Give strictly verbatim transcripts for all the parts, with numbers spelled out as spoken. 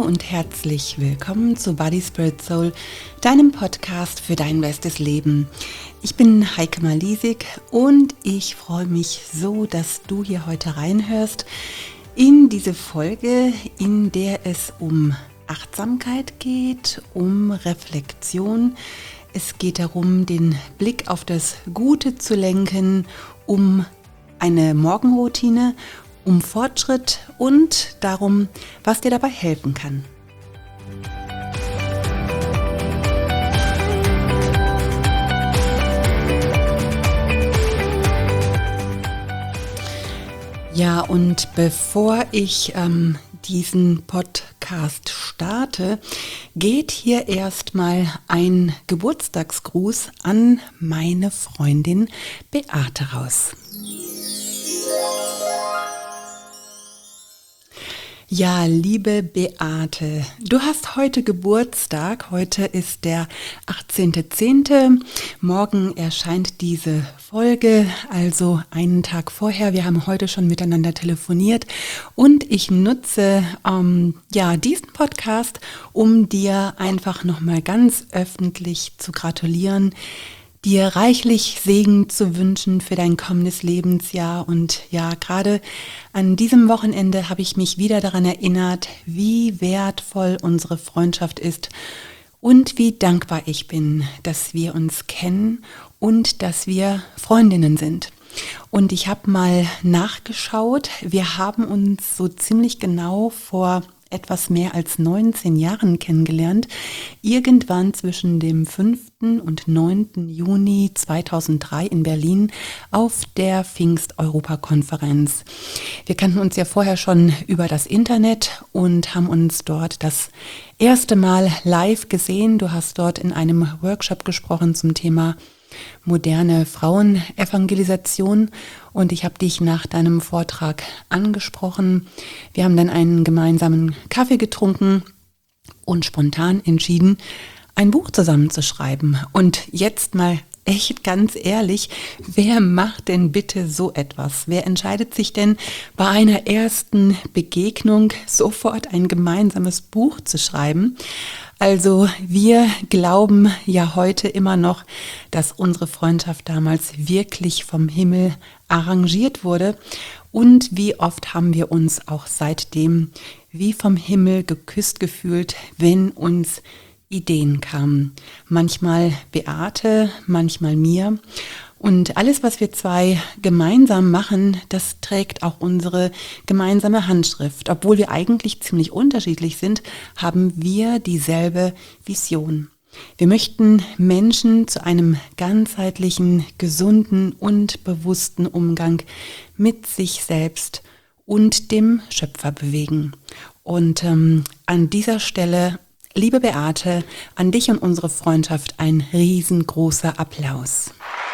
und herzlich willkommen zu Body, Spirit, Soul, deinem Podcast für dein bestes Leben. Ich bin Heike Malisig und ich freue mich so, dass du hier heute reinhörst in diese Folge, in der es um Achtsamkeit geht, um Reflexion. Es geht darum, den Blick auf das Gute zu lenken, um eine Morgenroutine, um Fortschritt und darum, was dir dabei helfen kann. Ja, und bevor ich ähm, diesen Podcast starte, geht hier erstmal ein Geburtstagsgruß an meine Freundin Beate raus. Ja, liebe Beate, du hast heute Geburtstag. Heute ist der achtzehnter zehnte Morgen erscheint diese Folge, also einen Tag vorher. Wir haben heute schon miteinander telefoniert und ich nutze ähm, ja, diesen Podcast, um dir einfach nochmal ganz öffentlich zu gratulieren, dir reichlich Segen zu wünschen für dein kommendes Lebensjahr. Und ja, gerade an diesem Wochenende habe ich mich wieder daran erinnert, wie wertvoll unsere Freundschaft ist und wie dankbar ich bin, dass wir uns kennen und dass wir Freundinnen sind. Und ich habe mal nachgeschaut, wir haben uns so ziemlich genau vor etwas mehr als neunzehn Jahren kennengelernt, irgendwann zwischen dem fünften und neunten Juni zweitausenddrei in Berlin auf der Pfingst-Europa-Konferenz. Wir kannten uns ja vorher schon über das Internet und haben uns dort das erste Mal live gesehen. Du hast dort in einem Workshop gesprochen zum Thema moderne Frauenevangelisation und ich habe dich nach deinem Vortrag angesprochen. Wir haben dann einen gemeinsamen Kaffee getrunken und spontan entschieden, ein Buch zusammenzuschreiben. Und jetzt mal echt ganz ehrlich, wer macht denn bitte so etwas? Wer entscheidet sich denn bei einer ersten Begegnung sofort ein gemeinsames Buch zu schreiben? Also wir glauben ja heute immer noch, dass unsere Freundschaft damals wirklich vom Himmel arrangiert wurde. Und wie oft haben wir uns auch seitdem wie vom Himmel geküsst gefühlt, wenn uns Ideen kamen. Manchmal Beate, manchmal mir. Und alles, was wir zwei gemeinsam machen, das trägt auch unsere gemeinsame Handschrift. Obwohl wir eigentlich ziemlich unterschiedlich sind, haben wir dieselbe Vision. Wir möchten Menschen zu einem ganzheitlichen, gesunden und bewussten Umgang mit sich selbst und dem Schöpfer bewegen. Und ähm, an dieser Stelle, liebe Beate, an dich und unsere Freundschaft ein riesengroßer Applaus.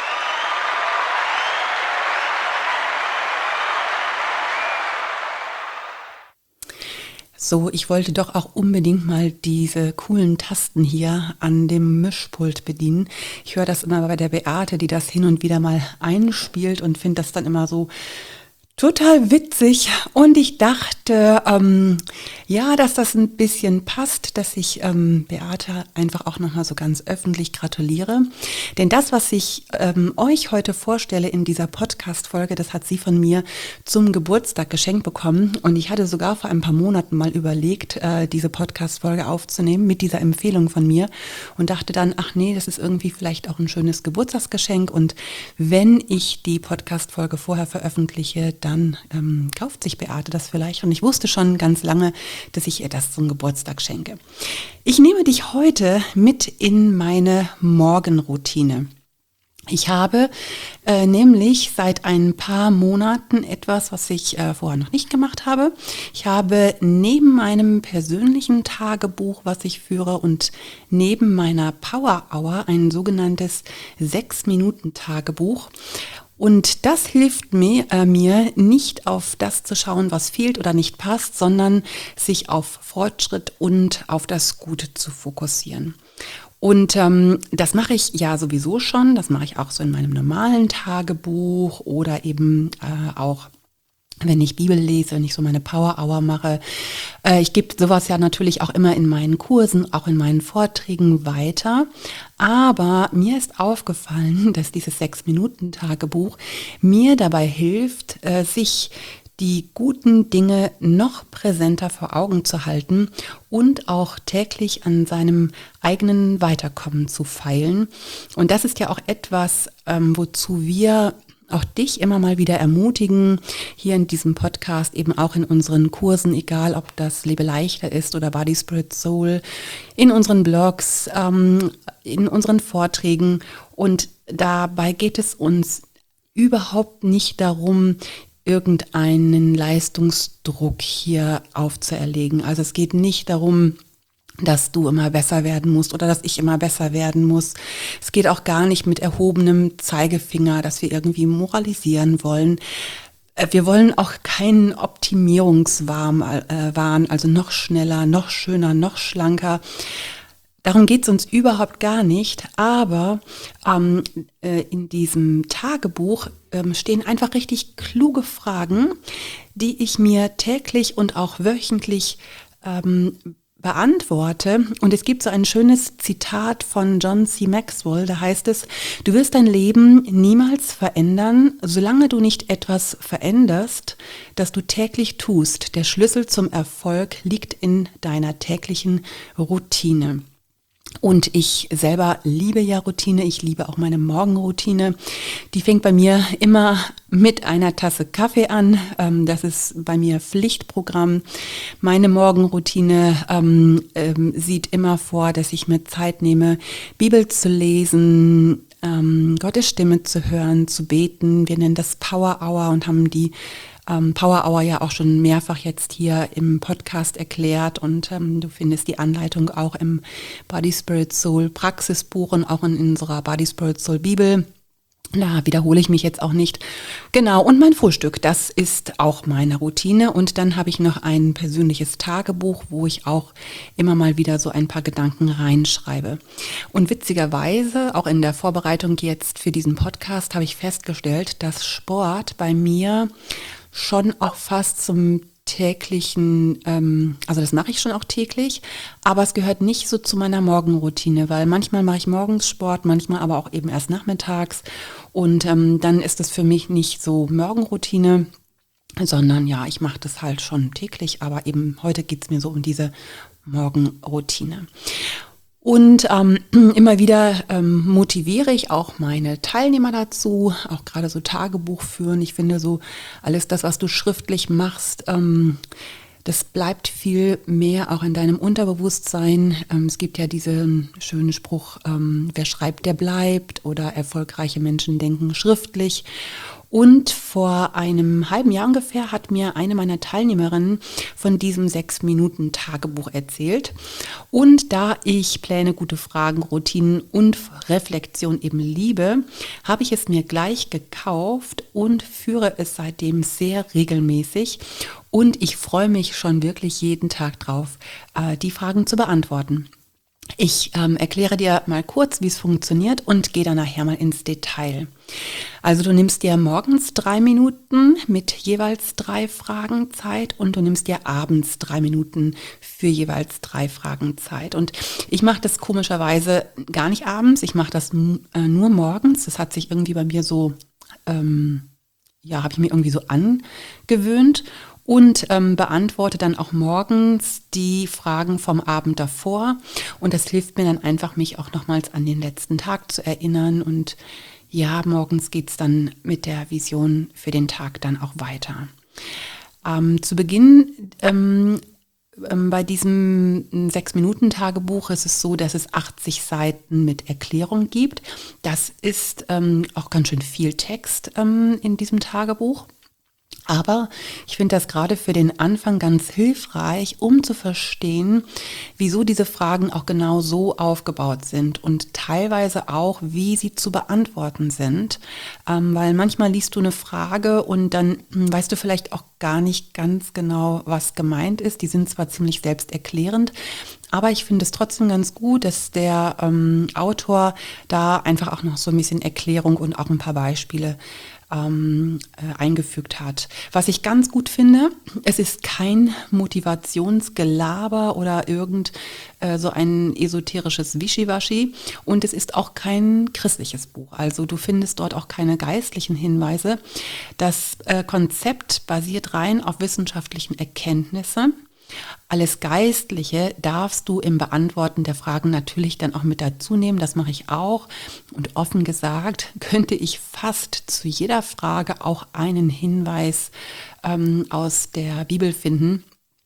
So, ich wollte doch auch unbedingt mal diese coolen Tasten hier an dem Mischpult bedienen. Ich höre das immer bei der Beate, die das hin und wieder mal einspielt und finde das dann immer so total witzig. Und ich dachte, ähm, ja, dass das ein bisschen passt, dass ich ähm, Beate einfach auch nochmal so ganz öffentlich gratuliere. Denn das, was ich ähm, euch heute vorstelle in dieser Podcast-Folge, das hat sie von mir zum Geburtstag geschenkt bekommen. Und ich hatte sogar vor ein paar Monaten mal überlegt, äh, diese Podcast-Folge aufzunehmen mit dieser Empfehlung von mir und dachte dann, ach nee, das ist irgendwie vielleicht auch ein schönes Geburtstagsgeschenk. Und wenn ich die Podcast-Folge vorher veröffentliche, dann dann ähm, kauft sich Beate das vielleicht. Und ich wusste schon ganz lange, dass ich ihr das zum Geburtstag schenke. Ich nehme dich heute mit in meine Morgenroutine. Ich habe äh, nämlich seit ein paar Monaten etwas, was ich äh, vorher noch nicht gemacht habe. Ich habe neben meinem persönlichen Tagebuch, was ich führe, und neben meiner Power Hour ein sogenanntes sechs-Minuten-Tagebuch. Und das hilft mir, äh, mir nicht auf das zu schauen, was fehlt oder nicht passt, sondern sich auf Fortschritt und auf das Gute zu fokussieren. Und ähm, das mache ich ja sowieso schon, das mache ich auch so in meinem normalen Tagebuch oder eben äh, auch wenn ich Bibel lese, wenn ich so meine Power Hour mache. Äh, ich gebe sowas ja natürlich auch immer in meinen Kursen, auch in meinen Vorträgen weiter. Aber mir ist aufgefallen, dass dieses Sechs-Minuten-Tagebuch mir dabei hilft, äh, sich die guten Dinge noch präsenter vor Augen zu halten und auch täglich an seinem eigenen Weiterkommen zu feilen. Und das ist ja auch etwas, ähm, wozu wir auch dich immer mal wieder ermutigen, hier in diesem Podcast, eben auch in unseren Kursen, egal ob das Lebe leichter ist oder Body, Spirit, Soul, in unseren Blogs, ähm, in unseren Vorträgen. Und dabei geht es uns überhaupt nicht darum, irgendeinen Leistungsdruck hier aufzuerlegen. Also es geht nicht darum, dass du immer besser werden musst oder dass ich immer besser werden muss. Es geht auch gar nicht mit erhobenem Zeigefinger, dass wir irgendwie moralisieren wollen. Wir wollen auch keinen Optimierungswahn, äh, Wahn, also noch schneller, noch schöner, noch schlanker. Darum geht es uns überhaupt gar nicht, aber ähm, äh, in diesem Tagebuch ähm, stehen einfach richtig kluge Fragen, die ich mir täglich und auch wöchentlich ähm, beantworte. Und es gibt so ein schönes Zitat von John C. Maxwell, da heißt es: Du wirst dein Leben niemals verändern, solange du nicht etwas veränderst, das du täglich tust. Der Schlüssel zum Erfolg liegt in deiner täglichen Routine. Und ich selber liebe ja Routine, ich liebe auch meine Morgenroutine. Die fängt bei mir immer mit einer Tasse Kaffee an. Das ist bei mir Pflichtprogramm. Meine Morgenroutine ähm, ähm, sieht immer vor, dass ich mir Zeit nehme, Bibel zu lesen, ähm, Gottes Stimme zu hören, zu beten. Wir nennen das Power Hour und haben die ähm, Power Hour ja auch schon mehrfach jetzt hier im Podcast erklärt, und ähm, du findest die Anleitung auch im Body Spirit Soul Praxisbuch und auch in unserer Body Spirit Soul Bibel. Da wiederhole ich mich jetzt auch nicht. Genau, und mein Frühstück, das ist auch meine Routine. Und dann habe ich noch ein persönliches Tagebuch, wo ich auch immer mal wieder so ein paar Gedanken reinschreibe. Und witzigerweise, auch in der Vorbereitung jetzt für diesen Podcast, habe ich festgestellt, dass Sport bei mir schon auch fast zum täglichen, ähm, also das mache ich schon auch täglich, aber es gehört nicht so zu meiner Morgenroutine, weil manchmal mache ich morgens Sport, manchmal aber auch eben erst nachmittags, und ähm, dann ist es für mich nicht so Morgenroutine, sondern ja, ich mache das halt schon täglich, aber eben heute geht es mir so um diese Morgenroutine. Und ähm, immer wieder ähm, motiviere ich auch meine Teilnehmer dazu, auch gerade so Tagebuch führen. Ich finde so alles das, was du schriftlich machst, ähm, das bleibt viel mehr auch in deinem Unterbewusstsein. Ähm, es gibt ja diesen schönen Spruch, ähm, wer schreibt, der bleibt, oder erfolgreiche Menschen denken schriftlich. Und vor einem halben Jahr ungefähr hat mir eine meiner Teilnehmerinnen von diesem Sechs-Minuten-Tagebuch erzählt. Und da ich Pläne, gute Fragen, Routinen und Reflexion eben liebe, habe ich es mir gleich gekauft und führe es seitdem sehr regelmäßig. Und ich freue mich schon wirklich jeden Tag drauf, die Fragen zu beantworten. Ich ähm, erkläre dir mal kurz, wie es funktioniert, und gehe dann nachher mal ins Detail. Also du nimmst dir morgens drei Minuten mit jeweils drei Fragen Zeit, und du nimmst dir abends drei Minuten für jeweils drei Fragen Zeit. Und ich mache das komischerweise gar nicht abends, ich mache das äh, nur morgens. Das hat sich irgendwie bei mir so, ähm, ja, habe ich mir irgendwie so angewöhnt. Und ähm, beantworte dann auch morgens die Fragen vom Abend davor. Und das hilft mir dann einfach, mich auch nochmals an den letzten Tag zu erinnern. Und ja, morgens geht es dann mit der Vision für den Tag dann auch weiter. Ähm, zu Beginn ähm, ähm, bei diesem Sechs-Minuten-Tagebuch ist es so, dass es achtzig Seiten mit Erklärung gibt. Das ist ähm, auch ganz schön viel Text ähm, in diesem Tagebuch. Aber ich finde das gerade für den Anfang ganz hilfreich, um zu verstehen, wieso diese Fragen auch genau so aufgebaut sind und teilweise auch, wie sie zu beantworten sind. Ähm, weil manchmal liest du eine Frage und dann hm, weißt du vielleicht auch gar nicht ganz genau, was gemeint ist. Die sind zwar ziemlich selbsterklärend, aber ich finde es trotzdem ganz gut, dass der ähm, Autor da einfach auch noch so ein bisschen Erklärung und auch ein paar Beispiele ähm, äh, eingefügt hat. Was ich ganz gut finde, es ist kein Motivationsgelaber oder irgend äh, so ein esoterisches Wischiwaschi und es ist auch kein christliches Buch. Also du findest dort auch keine geistlichen Hinweise. Das äh, Konzept basiert rein auf wissenschaftlichen Erkenntnissen. Alles Geistliche darfst du im Beantworten der Fragen natürlich dann auch mit dazu nehmen. Das mache ich auch. Und offen gesagt könnte ich fast zu jeder Frage auch einen Hinweis ähm, aus der Bibel finden,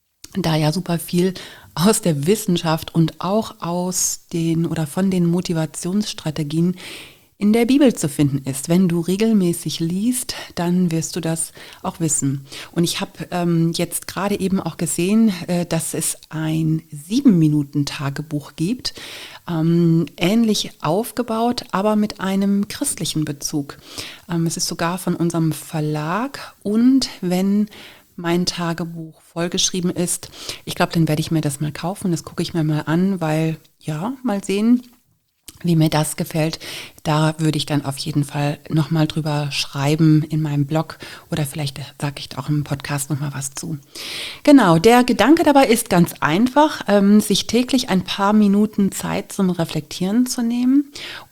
da ja super viel aus der Wissenschaft und auch aus den oder von den Motivationsstrategien in der Bibel zu finden ist. Wenn du regelmäßig liest, dann wirst du das auch wissen. Und ich habe ähm, jetzt gerade eben auch gesehen, äh, dass es ein sieben-Minuten-Tagebuch gibt, ähm, ähnlich aufgebaut, aber mit einem christlichen Bezug. Ähm, es ist sogar von unserem Verlag und wenn mein Tagebuch vollgeschrieben ist, ich glaube, dann werde ich mir das mal kaufen, das gucke ich mir mal an, weil ja, mal sehen, wie mir das gefällt. Da würde ich dann auf jeden Fall nochmal drüber schreiben in meinem Blog oder vielleicht sage ich auch im Podcast nochmal was zu. Genau, der Gedanke dabei ist ganz einfach, ähm, sich täglich ein paar Minuten Zeit zum Reflektieren zu nehmen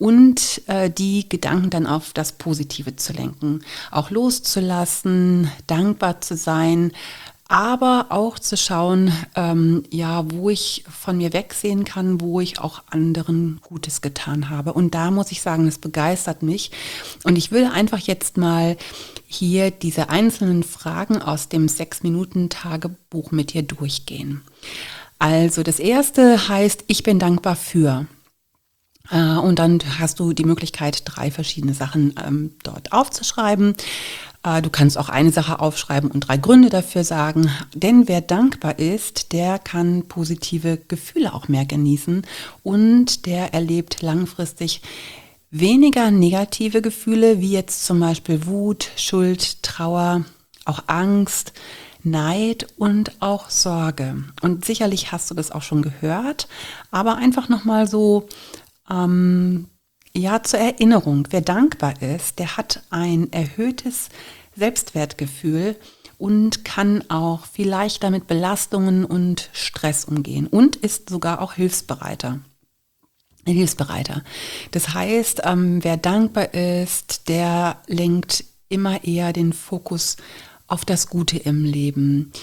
und äh, die Gedanken dann auf das Positive zu lenken, auch loszulassen, dankbar zu sein, aber auch zu schauen, ähm, ja, wo ich von mir wegsehen kann, wo ich auch anderen Gutes getan habe. Und da muss ich sagen, das begeistert mich. Und ich würde einfach jetzt mal hier diese einzelnen Fragen aus dem sechs-Minuten-Tagebuch mit dir durchgehen. Also das erste heißt, ich bin dankbar für. Äh, und dann hast du die Möglichkeit, drei verschiedene Sachen ähm, dort aufzuschreiben. Du kannst auch eine Sache aufschreiben und drei Gründe dafür sagen. Denn wer dankbar ist, der kann positive Gefühle auch mehr genießen und der erlebt langfristig weniger negative Gefühle, wie jetzt zum Beispiel Wut, Schuld, Trauer, auch Angst, Neid und auch Sorge. Und sicherlich hast du das auch schon gehört, aber einfach nochmal so ähm, Ja, zur Erinnerung, wer dankbar ist, der hat ein erhöhtes Selbstwertgefühl und kann auch viel leichter mit Belastungen und Stress umgehen und ist sogar auch hilfsbereiter. Hilfsbereiter. Das heißt, ähm, wer dankbar ist, der lenkt immer eher den Fokus auf das Gute im Leben.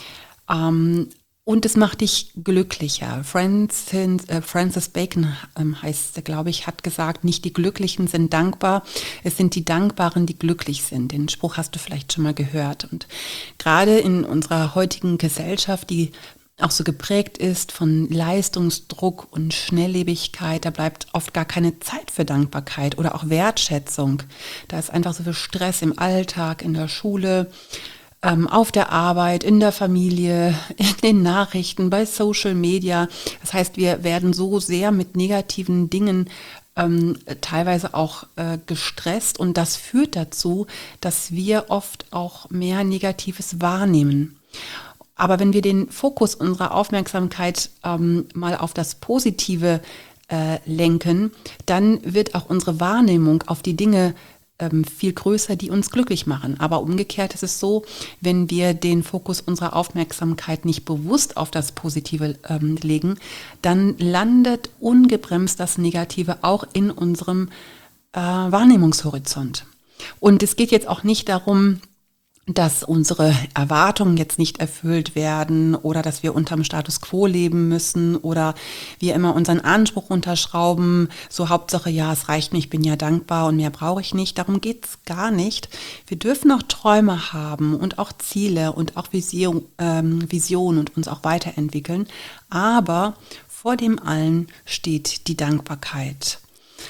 Ähm, Und es macht dich glücklicher. Francis, äh, Francis Bacon ähm, heißt es, glaube ich, hat gesagt, nicht die Glücklichen sind dankbar, es sind die Dankbaren, die glücklich sind. Den Spruch hast du vielleicht schon mal gehört. Und gerade in unserer heutigen Gesellschaft, die auch so geprägt ist von Leistungsdruck und Schnelllebigkeit, da bleibt oft gar keine Zeit für Dankbarkeit oder auch Wertschätzung. Da ist einfach so viel Stress im Alltag, in der Schule, auf der Arbeit, in der Familie, in den Nachrichten, bei Social Media. Das heißt, wir werden so sehr mit negativen Dingen ähm, teilweise auch äh, gestresst und das führt dazu, dass wir oft auch mehr Negatives wahrnehmen. Aber wenn wir den Fokus unserer Aufmerksamkeit ähm, mal auf das Positive äh, lenken, dann wird auch unsere Wahrnehmung auf die Dinge viel größer, die uns glücklich machen. Aber umgekehrt ist es so, wenn wir den Fokus unserer Aufmerksamkeit nicht bewusst auf das Positive ähm, legen, dann landet ungebremst das Negative auch in unserem äh, Wahrnehmungshorizont. Und es geht jetzt auch nicht darum, dass unsere Erwartungen jetzt nicht erfüllt werden oder dass wir unterm Status quo leben müssen oder wir immer unseren Anspruch unterschrauben, so Hauptsache, ja, es reicht mir, ich bin ja dankbar und mehr brauche ich nicht. Darum geht's gar nicht. Wir dürfen auch Träume haben und auch Ziele und auch Vision, ähm, Vision und uns auch weiterentwickeln, aber vor dem allen steht die Dankbarkeit.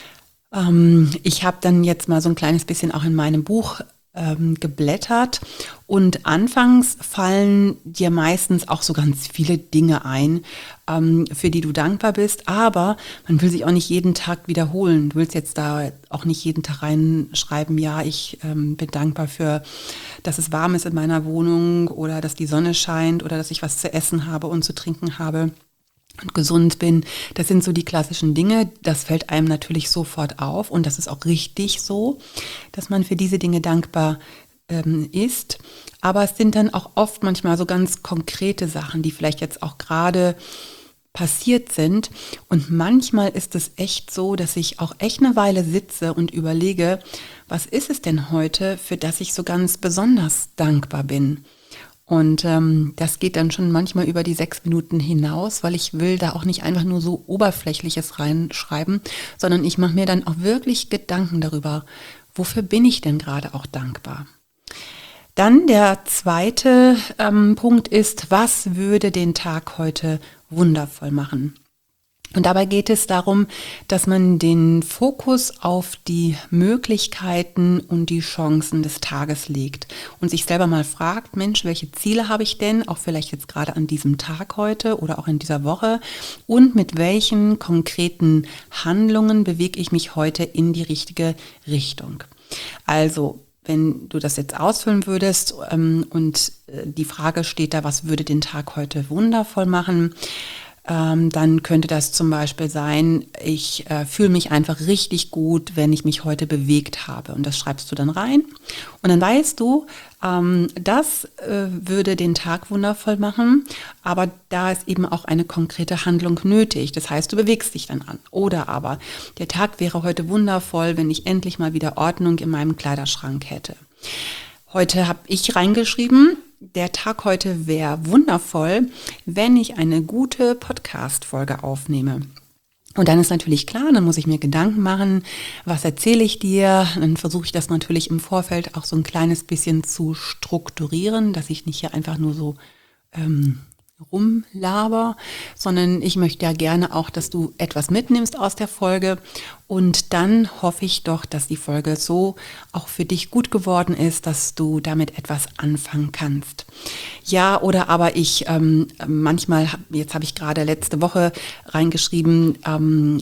Ähm, ich habe dann jetzt mal so ein kleines bisschen auch in meinem Buch geblättert und anfangs fallen dir meistens auch so ganz viele Dinge ein, ähm, für die du dankbar bist, aber man will sich auch nicht jeden Tag wiederholen. Du willst jetzt da auch nicht jeden Tag reinschreiben, ja, ich ähm, bin dankbar für, dass es warm ist in meiner Wohnung oder dass die Sonne scheint oder dass ich was zu essen habe und zu trinken habe. und gesund bin. Das sind so die klassischen Dinge. Das fällt einem natürlich sofort auf und das ist auch richtig so, dass man für diese Dinge dankbar ähm, ist. Aber es sind dann auch oft manchmal so ganz konkrete Sachen, die vielleicht jetzt auch gerade passiert sind. Und manchmal ist es echt so, dass ich auch echt eine Weile sitze und überlege, was ist es denn heute, für das ich so ganz besonders dankbar bin? Und ähm, das geht dann schon manchmal über die sechs Minuten hinaus, weil ich will da auch nicht einfach nur so Oberflächliches reinschreiben, sondern ich mache mir dann auch wirklich Gedanken darüber, wofür bin ich denn gerade auch dankbar? Dann der zweite ähm, Punkt ist, was würde den Tag heute wundervoll machen? Und dabei geht es darum, dass man den Fokus auf die Möglichkeiten und die Chancen des Tages legt und sich selber mal fragt, Mensch, welche Ziele habe ich denn, auch vielleicht jetzt gerade an diesem Tag heute oder auch in dieser Woche und mit welchen konkreten Handlungen bewege ich mich heute in die richtige Richtung. Also, wenn du das jetzt ausfüllen würdest ähm, und äh, die Frage steht da, was würde den Tag heute wundervoll machen, ähm, dann könnte das zum Beispiel sein, ich äh, fühle mich einfach richtig gut, wenn ich mich heute bewegt habe. Und das schreibst du dann rein. Und dann weißt du, ähm, das äh, würde den Tag wundervoll machen, aber da ist eben auch eine konkrete Handlung nötig. Das heißt, du bewegst dich dann an. Oder aber, der Tag wäre heute wundervoll, wenn ich endlich mal wieder Ordnung in meinem Kleiderschrank hätte. Heute habe ich reingeschrieben, der Tag heute wäre wundervoll, wenn ich eine gute Podcast-Folge aufnehme. Und dann ist natürlich klar, dann muss ich mir Gedanken machen, was erzähle ich dir? Dann versuche ich das natürlich im Vorfeld auch so ein kleines bisschen zu strukturieren, dass ich nicht hier einfach nur so ähm, rumlaber, sondern ich möchte ja gerne auch, dass du etwas mitnimmst aus der Folge und dann hoffe ich doch, dass die Folge so auch für dich gut geworden ist, dass du damit etwas anfangen kannst. Ja, oder aber ich ähm, manchmal, jetzt habe ich gerade letzte Woche reingeschrieben, ähm,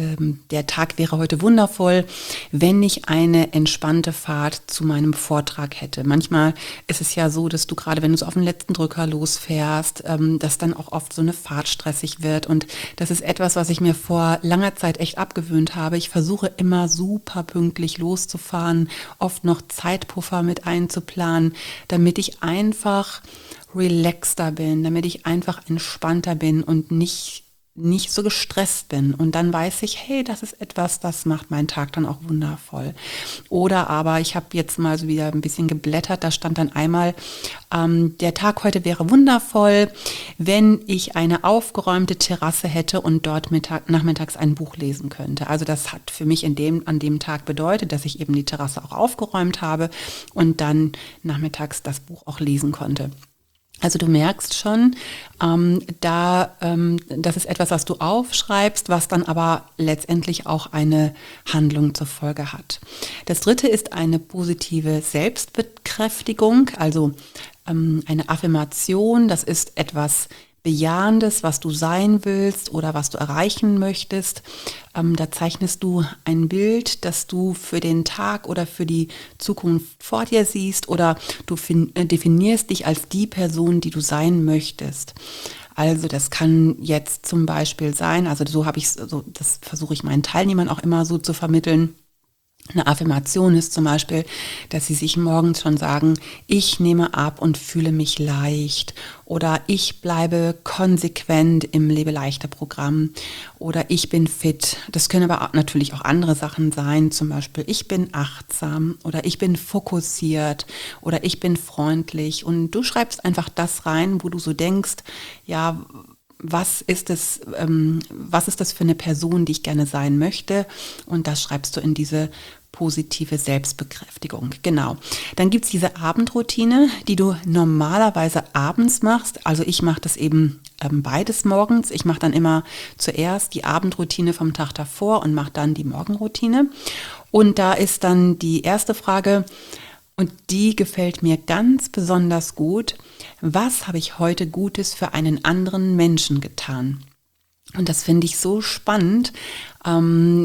der Tag wäre heute wundervoll, wenn ich eine entspannte Fahrt zu meinem Vortrag hätte. Manchmal ist es ja so, dass du gerade, wenn du so auf den letzten Drücker losfährst, dass dann auch oft so eine Fahrt stressig wird. Und das ist etwas, was ich mir vor langer Zeit echt abgewöhnt habe. Ich versuche immer super pünktlich loszufahren, oft noch Zeitpuffer mit einzuplanen, damit ich einfach relaxter bin, damit ich einfach entspannter bin und nicht nicht so gestresst bin und dann weiß ich, hey, das ist etwas, das macht meinen Tag dann auch wundervoll. Oder aber ich habe jetzt mal so wieder ein bisschen geblättert, da stand dann einmal, ähm, der Tag heute wäre wundervoll, wenn ich eine aufgeräumte Terrasse hätte und dort Mittag, nachmittags ein Buch lesen könnte. Also das hat für mich in dem, an dem Tag bedeutet, dass ich eben die Terrasse auch aufgeräumt habe und dann nachmittags das Buch auch lesen konnte. Also du merkst schon, ähm, da, ähm, das ist etwas, was du aufschreibst, was dann aber letztendlich auch eine Handlung zur Folge hat. Das dritte ist eine positive Selbstbekräftigung, also ähm, eine Affirmation. Das ist etwas Bejahendes, was du sein willst oder was du erreichen möchtest. Ähm, da zeichnest du ein Bild, das du für den Tag oder für die Zukunft vor dir siehst oder du fin- äh, definierst dich als die Person, die du sein möchtest. Also das kann jetzt zum Beispiel sein, also so habe ich so, das versuche ich meinen Teilnehmern auch immer so zu vermitteln. Eine Affirmation ist zum Beispiel, dass sie sich morgens schon sagen, ich nehme ab und fühle mich leicht oder ich bleibe konsequent im Lebe-leichter-Programm oder ich bin fit. Das können aber auch natürlich auch andere Sachen sein, zum Beispiel ich bin achtsam oder ich bin fokussiert oder ich bin freundlich und du schreibst einfach das rein, wo du so denkst, ja, was ist es, ähm, was ist das für eine Person, die ich gerne sein möchte? Und das schreibst du in diese positive Selbstbekräftigung. Genau. Dann gibt es diese Abendroutine, die du normalerweise abends machst. Also ich mache das eben ähm, beides morgens. Ich mache dann immer zuerst die Abendroutine vom Tag davor und mache dann die Morgenroutine. Und da ist dann die erste Frage, und die gefällt mir ganz besonders gut. Was habe ich heute Gutes für einen anderen Menschen getan? Und das finde ich so spannend. Ähm,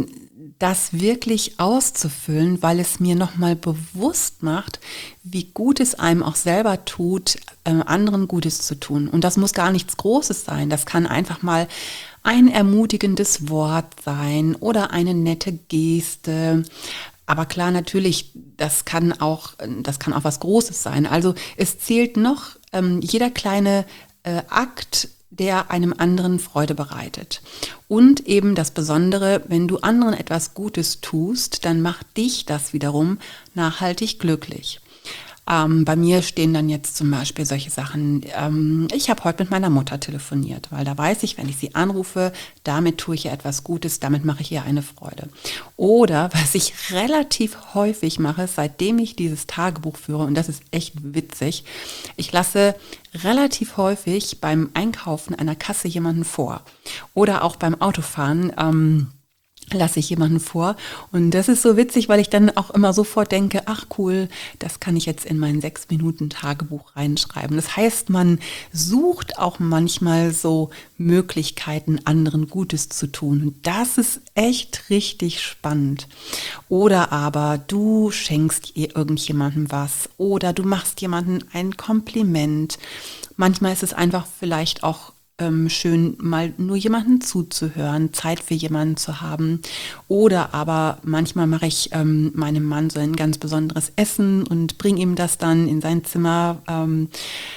das wirklich auszufüllen, weil es mir nochmal bewusst macht, wie gut es einem auch selber tut, äh, anderen Gutes zu tun. Und das muss gar nichts Großes sein. Das kann einfach mal ein ermutigendes Wort sein oder eine nette Geste. Aber klar, natürlich, das kann auch, das kann auch was Großes sein. Also es zählt noch ähm, jeder kleine äh, Akt, der einem anderen Freude bereitet. Und eben das Besondere, wenn du anderen etwas Gutes tust, dann macht dich das wiederum nachhaltig glücklich. Ähm, bei mir stehen dann jetzt zum Beispiel solche Sachen, ähm, ich habe heute mit meiner Mutter telefoniert, weil da weiß ich, wenn ich sie anrufe, damit tue ich ihr etwas Gutes, damit mache ich ihr eine Freude. Oder was ich relativ häufig mache, seitdem ich dieses Tagebuch führe, und das ist echt witzig, ich lasse relativ häufig beim Einkaufen einer Kasse jemanden vor. Oder auch beim Autofahren, ähm, lasse ich jemanden vor. Und das ist so witzig, weil ich dann auch immer sofort denke, ach cool, das kann ich jetzt in mein sechs Minuten Tagebuch reinschreiben. Das heißt, man sucht auch manchmal so Möglichkeiten, anderen Gutes zu tun. Und das ist echt richtig spannend. Oder aber du schenkst irgendjemandem was oder du machst jemandem ein Kompliment. Manchmal ist es einfach vielleicht auch Ähm, schön, mal nur jemanden zuzuhören, Zeit für jemanden zu haben. Oder aber manchmal mache ich ähm, meinem Mann so ein ganz besonderes Essen und bringe ihm das dann in sein Zimmer. Ähm,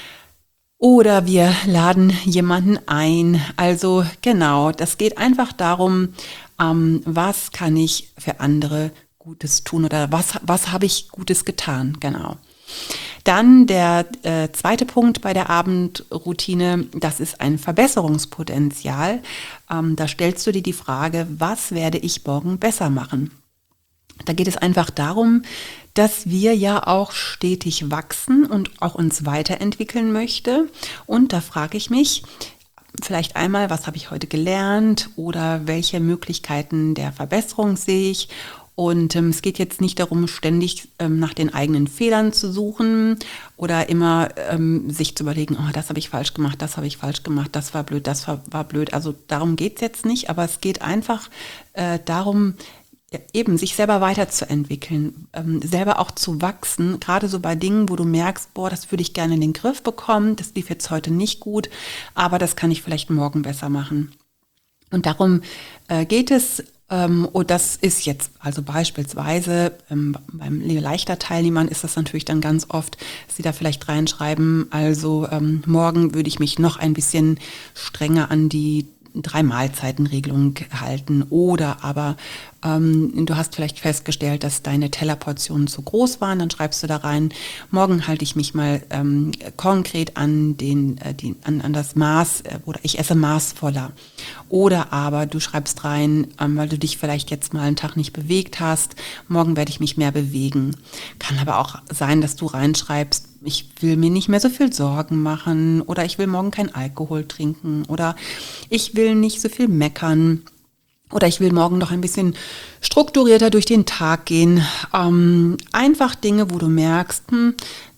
oder wir laden jemanden ein. Also genau, das geht einfach darum, ähm, was kann ich für andere Gutes tun oder was, was habe ich Gutes getan, genau. Dann der äh, zweite Punkt bei der Abendroutine, das ist ein Verbesserungspotenzial. Ähm, da stellst du dir die Frage, was werde ich morgen besser machen? Da geht es einfach darum, dass wir ja auch stetig wachsen und auch uns weiterentwickeln möchte. Und da frage ich mich, vielleicht einmal, was habe ich heute gelernt oder welche Möglichkeiten der Verbesserung sehe ich? Und ähm, es geht jetzt nicht darum, ständig ähm, nach den eigenen Fehlern zu suchen oder immer ähm, sich zu überlegen, oh, das habe ich falsch gemacht, das habe ich falsch gemacht, das war blöd, das war, war blöd. Also darum geht es jetzt nicht, aber es geht einfach äh, darum, eben sich selber weiterzuentwickeln, ähm, selber auch zu wachsen, gerade so bei Dingen, wo du merkst, boah, das würde ich gerne in den Griff bekommen, das lief jetzt heute nicht gut, aber das kann ich vielleicht morgen besser machen. Und darum äh, geht es. Ähm, und das ist jetzt, also beispielsweise ähm, beim Leichter-Teilnehmern ist das natürlich dann ganz oft, dass sie da vielleicht reinschreiben, also ähm, morgen würde ich mich noch ein bisschen strenger an die Drei-Mahlzeiten-Regelung halten oder aber ähm, du hast vielleicht festgestellt, dass deine Tellerportionen zu groß waren, dann schreibst du da rein, morgen halte ich mich mal ähm, konkret an, den, äh, die, an, an das Maß äh, oder ich esse maßvoller. Oder aber du schreibst rein, ähm, weil du dich vielleicht jetzt mal einen Tag nicht bewegt hast, morgen werde ich mich mehr bewegen. Kann aber auch sein, dass du reinschreibst, ich will mir nicht mehr so viel Sorgen machen oder ich will morgen kein Alkohol trinken oder ich will nicht so viel meckern oder ich will morgen noch ein bisschen strukturierter durch den Tag gehen. Ähm, einfach Dinge, wo du merkst, hm,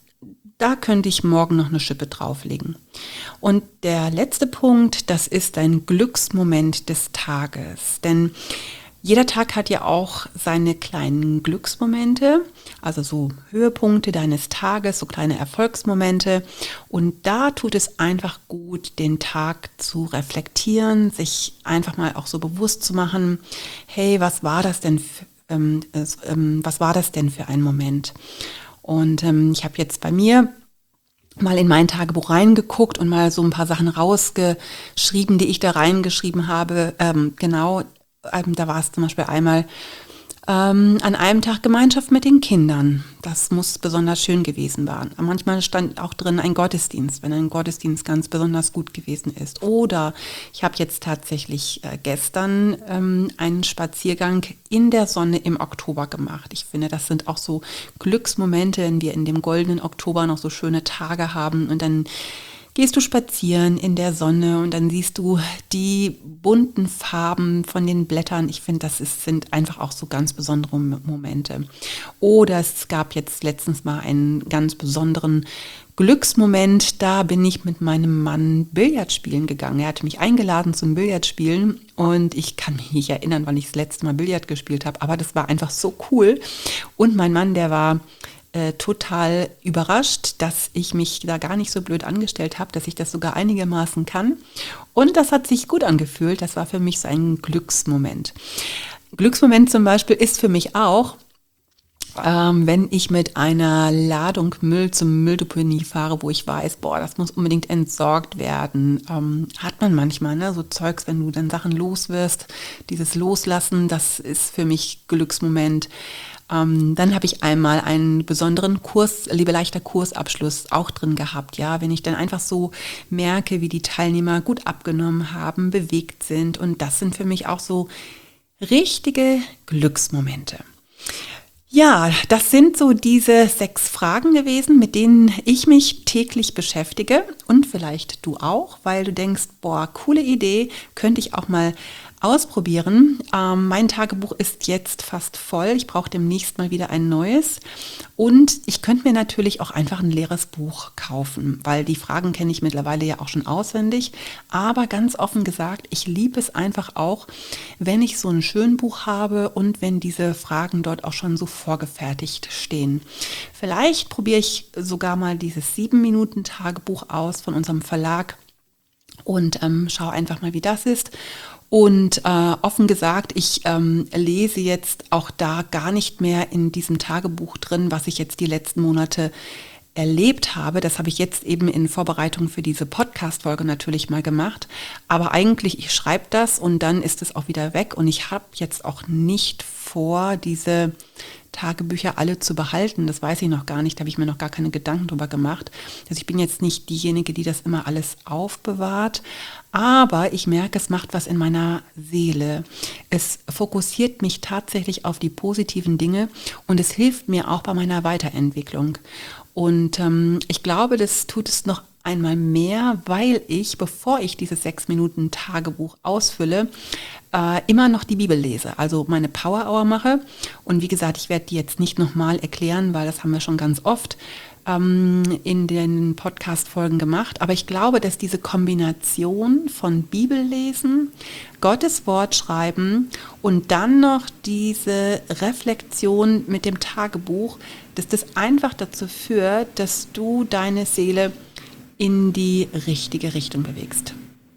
da könnte ich morgen noch eine Schippe drauflegen. Und der letzte Punkt, das ist ein Glücksmoment des Tages. Denn jeder Tag hat ja auch seine kleinen Glücksmomente, also so Höhepunkte deines Tages, so kleine Erfolgsmomente. Und da tut es einfach gut, den Tag zu reflektieren, sich einfach mal auch so bewusst zu machen, hey, was war das denn für, ähm, ähm, was war das denn für ein Moment? Und ähm, ich habe jetzt bei mir mal in mein Tagebuch reingeguckt und mal so ein paar Sachen rausgeschrieben, die ich da reingeschrieben habe. Ähm, genau, ähm, da war es zum Beispiel einmal ähm, an einem Tag Gemeinschaft mit den Kindern. Das muss besonders schön gewesen sein. Manchmal stand auch drin ein Gottesdienst, wenn ein Gottesdienst ganz besonders gut gewesen ist. Oder ich habe jetzt tatsächlich äh, gestern ähm, einen Spaziergang in der Sonne im Oktober gemacht. Ich finde, das sind auch so Glücksmomente, wenn wir in dem goldenen Oktober noch so schöne Tage haben und dann gehst du spazieren in der Sonne und dann siehst du die bunten Farben von den Blättern. Ich finde, das ist, sind einfach auch so ganz besondere Momente. Oder es gab jetzt letztens mal einen ganz besonderen Glücksmoment. Da bin ich mit meinem Mann Billard spielen gegangen. Er hatte mich eingeladen zum Billardspielen und ich kann mich nicht erinnern, wann ich das letzte Mal Billard gespielt habe, aber das war einfach so cool. Und mein Mann, der war Äh, total überrascht, dass ich mich da gar nicht so blöd angestellt habe, dass ich das sogar einigermaßen kann. Und das hat sich gut angefühlt. Das war für mich so ein Glücksmoment. Glücksmoment zum Beispiel ist für mich auch, ähm, wenn ich mit einer Ladung Müll zum Mülldeponie fahre, wo ich weiß, boah, das muss unbedingt entsorgt werden. Ähm, hat man manchmal, ne, so Zeugs, wenn du dann Sachen los wirst. Dieses Loslassen, das ist für mich Glücksmoment. Ähm, dann habe ich einmal einen besonderen Kurs, Liebe leichter Kursabschluss auch drin gehabt. Ja, wenn ich dann einfach so merke, wie die Teilnehmer gut abgenommen haben, bewegt sind. Und das sind für mich auch so richtige Glücksmomente. Ja, das sind so diese sechs Fragen gewesen, mit denen ich mich täglich beschäftige und vielleicht du auch, weil du denkst, boah, coole Idee, könnte ich auch mal ausprobieren. Ähm, mein Tagebuch ist jetzt fast voll. Ich brauche demnächst mal wieder ein neues. Und ich könnte mir natürlich auch einfach ein leeres Buch kaufen, weil die Fragen kenne ich mittlerweile ja auch schon auswendig. Aber ganz offen gesagt, ich liebe es einfach auch, wenn ich so ein Schönbuch habe und wenn diese Fragen dort auch schon so vorgefertigt stehen. Vielleicht probiere ich sogar mal dieses sieben-Minuten-Tagebuch aus von unserem Verlag und ähm, schaue einfach mal, wie das ist. Und äh, offen gesagt, ich ähm, lese jetzt auch da gar nicht mehr in diesem Tagebuch drin, was ich jetzt die letzten Monate erlebt habe. Das habe ich jetzt eben in Vorbereitung für diese Podcast-Folge natürlich mal gemacht. Aber eigentlich, ich schreibe das und dann ist es auch wieder weg. Und ich habe jetzt auch nicht vor, diese Tagebücher alle zu behalten. Das weiß ich noch gar nicht, da habe ich mir noch gar keine Gedanken drüber gemacht. Also ich bin jetzt nicht diejenige, die das immer alles aufbewahrt, aber ich merke, es macht was in meiner Seele. Es fokussiert mich tatsächlich auf die positiven Dinge und es hilft mir auch bei meiner Weiterentwicklung. Und ähm, ich glaube, das tut es noch einmal mehr, weil ich, bevor ich dieses sechs Minuten Tagebuch ausfülle, äh, immer noch die Bibel lese, also meine Power Hour mache. Und wie gesagt, ich werde die jetzt nicht nochmal erklären, weil das haben wir schon ganz oft ähm, in den Podcast-Folgen gemacht. Aber ich glaube, dass diese Kombination von Bibellesen, Gottes Wort schreiben und dann noch diese Reflexion mit dem Tagebuch, dass das einfach dazu führt, dass du deine Seele in die richtige Richtung bewegst.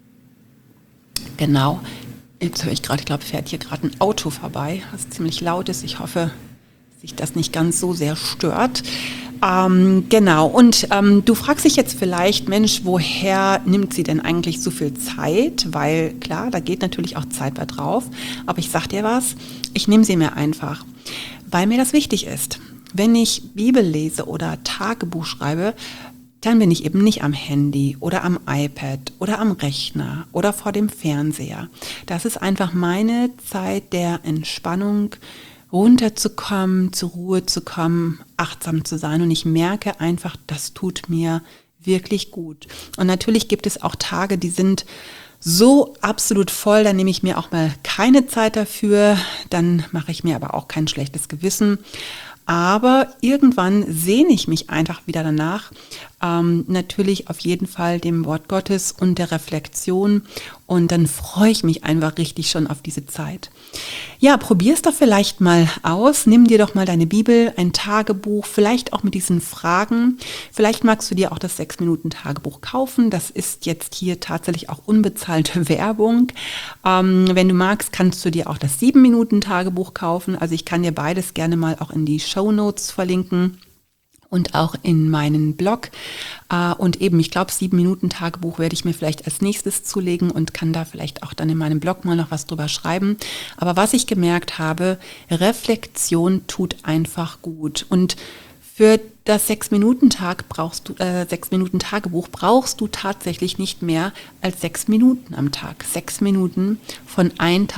Genau. Jetzt höre ich gerade, ich glaube, fährt hier gerade ein Auto vorbei, was ziemlich laut ist. Ich hoffe, dass sich das nicht ganz so sehr stört. Ähm, genau. Und ähm, du fragst dich jetzt vielleicht, Mensch, woher nimmt sie denn eigentlich so viel Zeit? Weil klar, da geht natürlich auch Zeit bei drauf. Aber ich sag dir was, ich nehme sie mir einfach, weil mir das wichtig ist. Wenn ich Bibel lese oder Tagebuch schreibe, dann bin ich eben nicht am Handy oder am iPad oder am Rechner oder vor dem Fernseher. Das ist einfach meine Zeit der Entspannung, runterzukommen, zur Ruhe zu kommen, achtsam zu sein. Und ich merke einfach, das tut mir wirklich gut. Und natürlich gibt es auch Tage, die sind so absolut voll, dann nehme ich mir auch mal keine Zeit dafür, dann mache ich mir aber auch kein schlechtes Gewissen. Aber irgendwann sehne ich mich einfach wieder danach, ähm, natürlich auf jeden Fall dem Wort Gottes und der Reflexion, und dann freue ich mich einfach richtig schon auf diese Zeit. Ja, probier es doch vielleicht mal aus, nimm dir doch mal deine Bibel, ein Tagebuch, vielleicht auch mit diesen Fragen. Vielleicht magst du dir auch das sechs Minuten Tagebuch kaufen, das ist jetzt hier tatsächlich auch unbezahlte Werbung. Ähm, wenn du magst, kannst du dir auch das sieben Minuten Tagebuch kaufen, also ich kann dir beides gerne mal auch in die Shownotes verlinken. Und auch in meinen Blog. Und eben, ich glaube, sieben Minuten Tagebuch werde ich mir vielleicht als nächstes zulegen und kann da vielleicht auch dann in meinem Blog mal noch was drüber schreiben. Aber was ich gemerkt habe, Reflexion tut einfach gut. Und für das sechs Minuten Tag brauchst du, äh, sechs Minuten Tagebuch brauchst du tatsächlich nicht mehr als sechs Minuten am Tag. Sechs Minuten von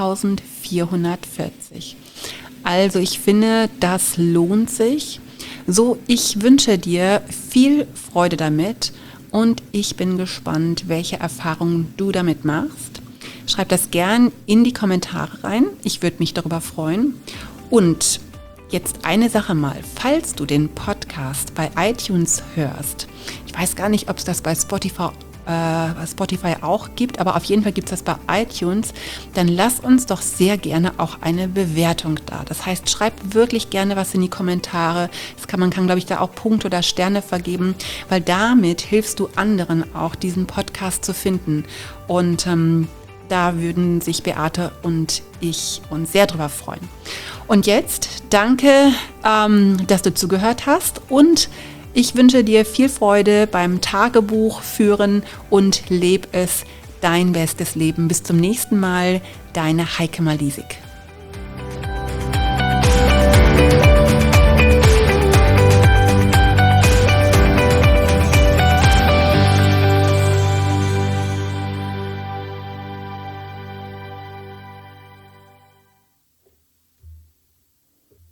eintausendvierhundertvierzig. Also ich finde, das lohnt sich. So, ich wünsche dir viel Freude damit und ich bin gespannt, welche Erfahrungen du damit machst. Schreib das gern in die Kommentare rein. Ich würde mich darüber freuen. Und jetzt eine Sache mal, falls du den Podcast bei iTunes hörst, ich weiß gar nicht, ob es das bei Spotify, äh, Spotify auch gibt, aber auf jeden Fall gibt es das bei iTunes, dann lass uns doch sehr gerne auch eine Bewertung da. Das heißt, schreib wirklich gerne was in die Kommentare. Das kann, man kann, glaube ich, da auch Punkte oder Sterne vergeben, weil damit hilfst du anderen auch, diesen Podcast zu finden. Und ähm, da würden sich Beate und ich uns sehr drüber freuen. Und jetzt danke, ähm, dass du zugehört hast und ich wünsche dir viel Freude beim Tagebuch führen und leb es, dein bestes Leben. Bis zum nächsten Mal, deine Heike Malisik.